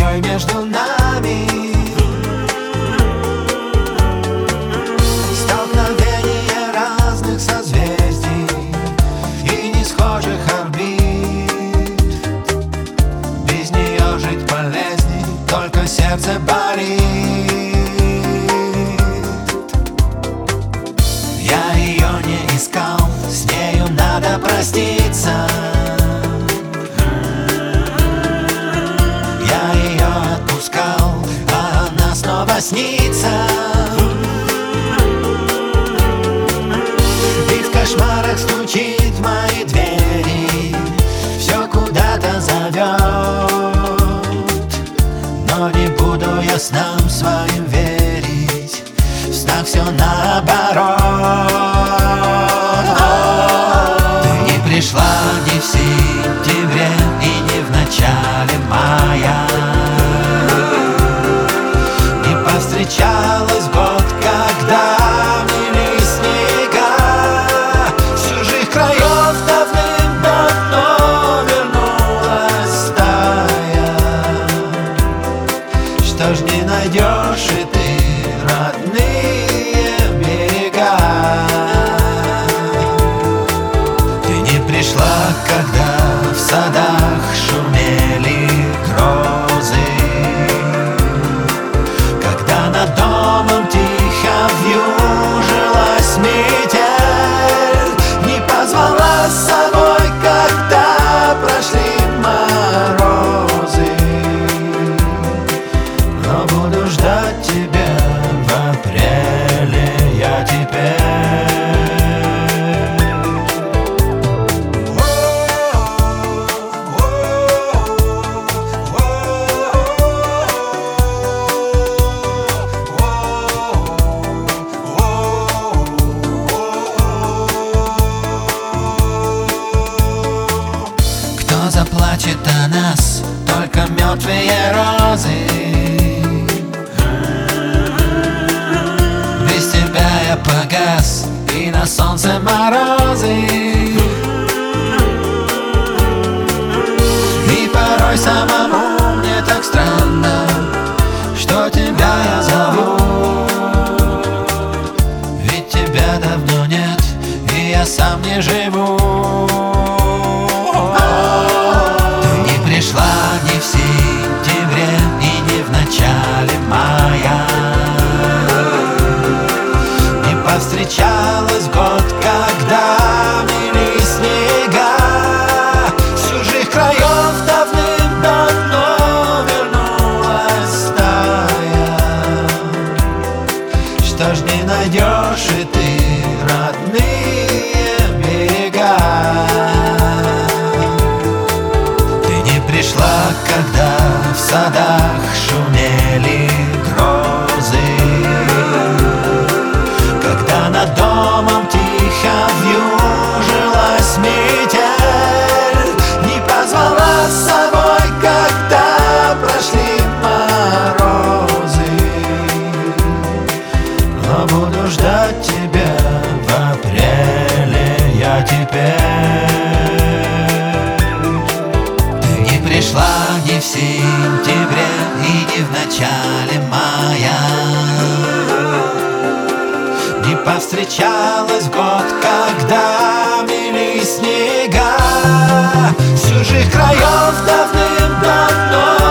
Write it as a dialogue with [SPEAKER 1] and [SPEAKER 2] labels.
[SPEAKER 1] змеей между нами. Столкновение разных созвездий и не схожих орбит. Без нее жить полезней, только сердце болит. Я ее не искал, с нею надо проститься. Я ее отпускал, а она снова снится. И в кошмарах стучит в мои двери, все куда-то зовет. Но не буду я снам своим верить, в снах все наоборот. Ты не пришла ни в сентябре и не в начале мая. Не повстречалась год, когда мели снега. С чужих краев давным-давно вернулась стая. Что ж не найдешь и ты родные берега. Ты не пришла, когда в садах шумели грозы, когда над домом тихо вьюжилась метель. Не позвала с собой, когда прошли морозы. Но буду ждать тебя в апреле я теперь. Кто заплачет о нас, только мертвые розы. Без тебя я погас, и на солнце морозы. И порой самому мне так странно, что тебя я зову. Ведь тебя давно нет, и я сам не живу. Ты не пришла ни в сентябре и не в начале мая. Не повстречалась год, когда мели снега. С чужих краев давным-давно вернулась стая. Что ж не найдешь и ты родные берега. Ты не пришла, когда в садах шумели грозы, когда над домом тихо вьюжилась метель. Не позвала с собой, когда прошли морозы. Но буду ждать тебя в апреле я теперь. Ты не пришла ни в сентябре и не в начале мая. Не повстречалась год, когда мели снега. С чужих краев давным-давно